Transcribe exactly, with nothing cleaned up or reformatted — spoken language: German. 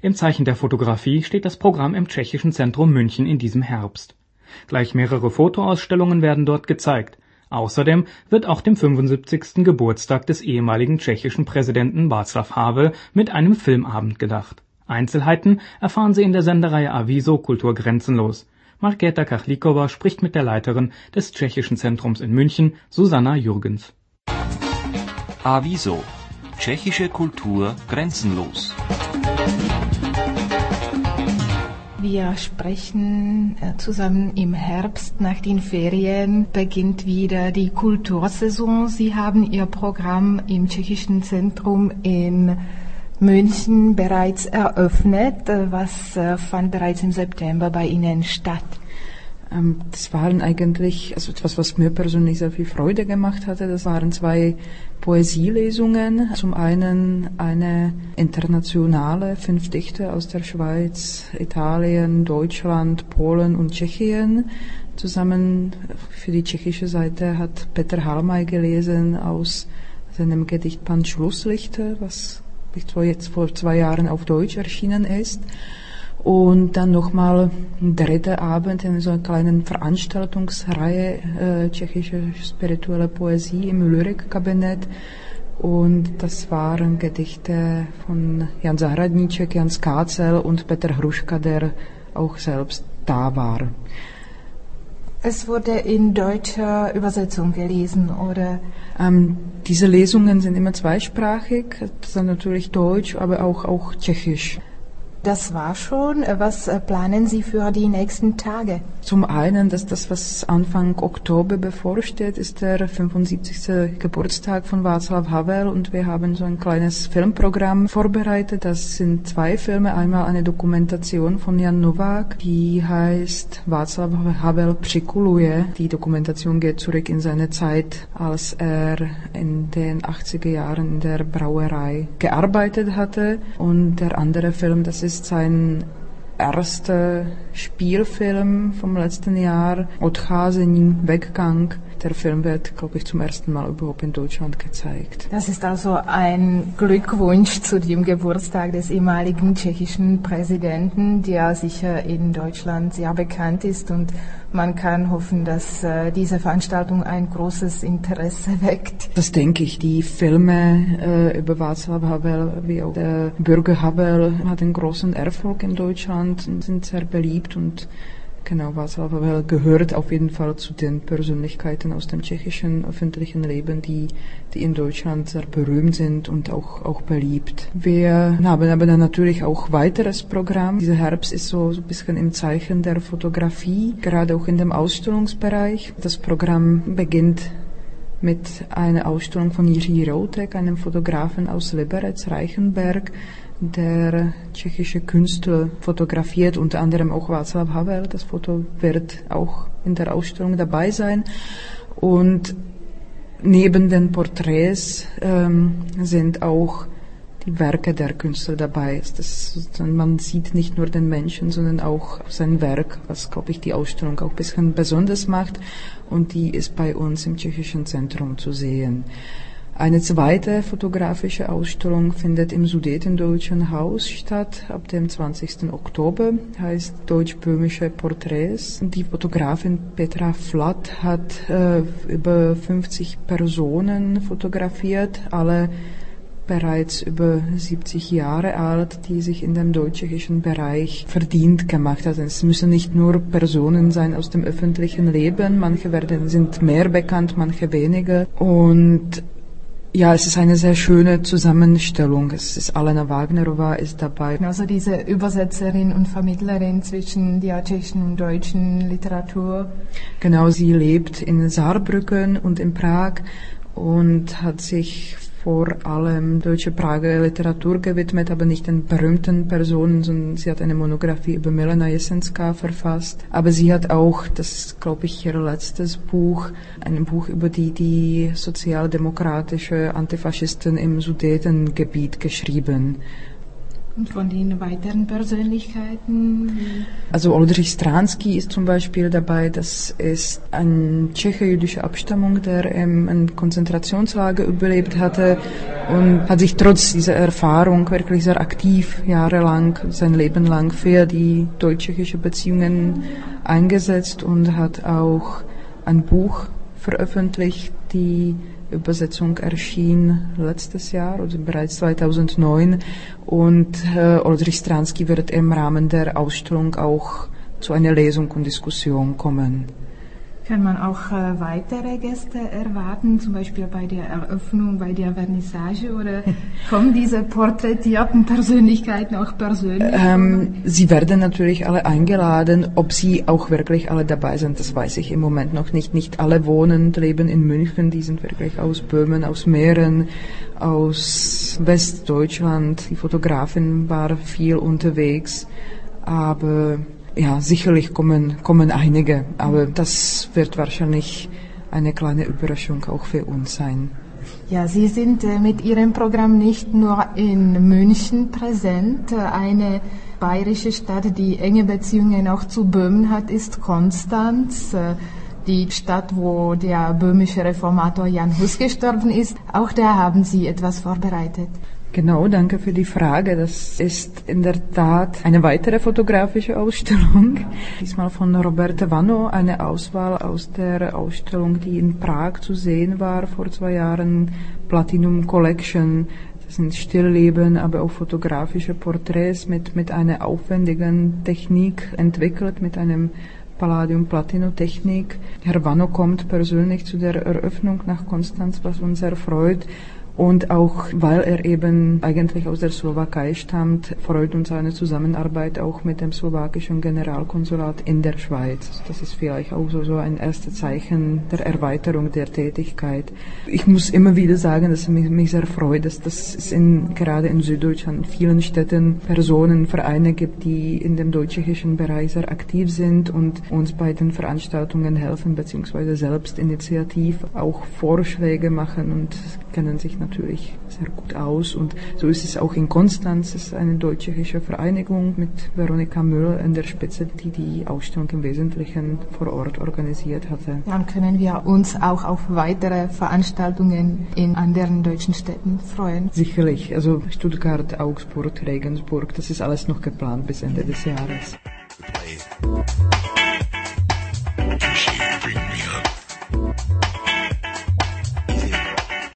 Im Zeichen der Fotografie steht das Programm im Tschechischen Zentrum München in diesem Herbst. Gleich mehrere Fotoausstellungen werden dort gezeigt. Außerdem wird auch dem fünfundsiebzigsten Geburtstag des ehemaligen tschechischen Präsidenten Václav Havel mit einem Filmabend gedacht. Einzelheiten erfahren Sie in der Sendereihe Aviso Kultur grenzenlos. Markéta Kachlíková spricht mit der Leiterin des Tschechischen Zentrums in München, Susanna Jürgens. Aviso. Tschechische Kultur grenzenlos. Wir sprechen zusammen im Herbst. Nach den Ferien beginnt wieder die Kultursaison. Sie haben Ihr Programm im Tschechischen Zentrum in München bereits eröffnet. Was fand bereits im September bei Ihnen statt? Das waren eigentlich, also etwas, was mir persönlich sehr viel Freude gemacht hatte. Das waren zwei Poesielesungen. Zum einen eine internationale, fünf Dichter aus der Schweiz, Italien, Deutschland, Polen und Tschechien. Zusammen für die tschechische Seite hat Peter Halmaj gelesen aus seinem Gedichtband Schlusslichter, was jetzt vor zwei Jahren auf Deutsch erschienen ist. Und dann nochmal ein dritter Abend in so einer kleinen Veranstaltungsreihe, äh, tschechische spirituelle Poesie im Lyrikkabinett. Und das waren Gedichte von Jan Zahradníček, Jan Skácel und Petr Hruška, der auch selbst da war. Es wurde in deutscher Übersetzung gelesen, oder? Ähm, diese Lesungen sind immer zweisprachig, das ist natürlich Deutsch, aber auch, auch Tschechisch. Das war schon. Was planen Sie für die nächsten Tage? Zum einen, dass das, was Anfang Oktober bevorsteht, ist der fünfundsiebzigste Geburtstag von Václav Havel und wir haben so ein kleines Filmprogramm vorbereitet. Das sind zwei Filme. Einmal eine Dokumentation von Jan Novák, die heißt Václav Havel přikuluje. Die Dokumentation geht zurück in seine Zeit, als er in den achtziger Jahren in der Brauerei gearbeitet hatte. Und der andere Film, das ist sein erster Spielfilm vom letzten Jahr, Odcházení, Weggang. Der Film wird, glaube ich, zum ersten Mal überhaupt in Deutschland gezeigt. Das ist also ein Glückwunsch zu dem Geburtstag des ehemaligen tschechischen Präsidenten, der sicher in Deutschland sehr bekannt ist und man kann hoffen, dass äh, diese Veranstaltung ein großes Interesse weckt. Das denke ich. Die Filme äh, über Václav Havel, wie auch der Bürger Havel, hat einen großen Erfolg in Deutschland und sind sehr beliebt und genau, Václav Havel gehört auf jeden Fall zu den Persönlichkeiten aus dem tschechischen öffentlichen Leben, die, die in Deutschland sehr berühmt sind und auch, auch beliebt. Wir haben aber dann natürlich auch weiteres Programm. Dieser Herbst ist so, so ein bisschen im Zeichen der Fotografie, gerade auch in dem Ausstellungsbereich. Das Programm beginnt mit einer Ausstellung von Jiří Routek, einem Fotografen aus Liberec, Reichenberg, der tschechische Künstler fotografiert, unter anderem auch Václav Havel. Das Foto wird auch in der Ausstellung dabei sein. Und neben den Porträts ähm, sind auch die Werke der Künstler dabei. Das, man sieht nicht nur den Menschen, sondern auch sein Werk, was, glaube ich, die Ausstellung auch ein bisschen besonders macht. Und die ist bei uns im Tschechischen Zentrum zu sehen. Eine zweite fotografische Ausstellung findet im Sudetendeutschen Haus statt, ab dem zwanzigsten Oktober, heißt Deutsch-Böhmische Porträts. Die Fotografin Petra Flatt hat äh, über fünfzig Personen fotografiert, alle bereits über siebzig Jahre alt, die sich in dem deutsch-tschechischen Bereich verdient gemacht haben. Es müssen nicht nur Personen sein aus dem öffentlichen Leben, manche werden, sind mehr bekannt, manche weniger. Und ja, es ist eine sehr schöne Zusammenstellung. Es ist Alena Wagnerová ist dabei. Also diese Übersetzerin und Vermittlerin zwischen der tschechischen und deutschen Literatur. Genau, sie lebt in Saarbrücken und in Prag und hat sich vor allem deutsche Prager Literatur gewidmet, aber nicht den berühmten Personen, sondern sie hat eine Monographie über Milena Jesenská verfasst. Aber sie hat auch, das ist, glaube ich, ihr letztes Buch, ein Buch über die, die sozialdemokratische Antifaschisten im Sudetengebiet geschrieben. Und von den weiteren Persönlichkeiten? Also Oldřich Stráňský ist zum Beispiel dabei. Das ist ein Tscheche jüdischer Abstammung, der ähm, ein Konzentrationslager überlebt hatte und hat sich trotz dieser Erfahrung wirklich sehr aktiv jahrelang, sein Leben lang für die deutsch-tschechische Beziehungen eingesetzt und hat auch ein Buch veröffentlicht, die Übersetzung erschien letztes Jahr, also bereits zweitausendneun, und äh, Oldřich Stráňský wird im Rahmen der Ausstellung auch zu einer Lesung und Diskussion kommen. Kann man auch äh, weitere Gäste erwarten, zum Beispiel bei der Eröffnung, bei der Vernissage, oder kommen diese porträtierten Persönlichkeiten auch persönlich? Ähm, sie werden natürlich alle eingeladen. Ob sie auch wirklich alle dabei sind, das weiß ich im Moment noch nicht. Nicht alle wohnen und leben in München, die sind wirklich aus Böhmen, aus Mähren, aus Westdeutschland. Die Fotografin war viel unterwegs, aber ja, sicherlich kommen, kommen einige, aber das wird wahrscheinlich eine kleine Überraschung auch für uns sein. Ja, Sie sind äh, mit Ihrem Programm nicht nur in München präsent. Eine bayerische Stadt, die enge Beziehungen auch zu Böhmen hat, ist Konstanz. Äh, die Stadt, wo der böhmische Reformator Jan Hus gestorben ist. Auch da haben Sie etwas vorbereitet. Genau, danke für die Frage. Das ist in der Tat eine weitere fotografische Ausstellung. Diesmal von Roberte Vanno, eine Auswahl aus der Ausstellung, die in Prag zu sehen war vor zwei Jahren, Platinum Collection. Das sind Stillleben, aber auch fotografische Porträts mit, mit einer aufwendigen Technik entwickelt, mit einem Palladium-Platino-Technik. Herr Vanno kommt persönlich zu der Eröffnung nach Konstanz, was uns sehr freut. Und auch, weil er eben eigentlich aus der Slowakei stammt, freut uns eine Zusammenarbeit auch mit dem slowakischen Generalkonsulat in der Schweiz. Das ist vielleicht auch so, so ein erstes Zeichen der Erweiterung der Tätigkeit. Ich muss immer wieder sagen, dass es mich, mich sehr freut, dass, dass es in, gerade in Süddeutschland in vielen Städten Personen, Vereine gibt, die in dem deutsch-tschechischen Bereich sehr aktiv sind und uns bei den Veranstaltungen helfen, beziehungsweise selbst initiativ auch Vorschläge machen und kennen sich natürlich sehr gut aus. Und so ist es auch in Konstanz. Es ist eine deutsch-tschechische Vereinigung mit Veronika Müller an der Spitze, die die Ausstellung im Wesentlichen vor Ort organisiert hatte. Dann können wir uns auch auf weitere Veranstaltungen in anderen deutschen Städten freuen. Sicherlich. Also Stuttgart, Augsburg, Regensburg, das ist alles noch geplant bis Ende des Jahres. Bring me up.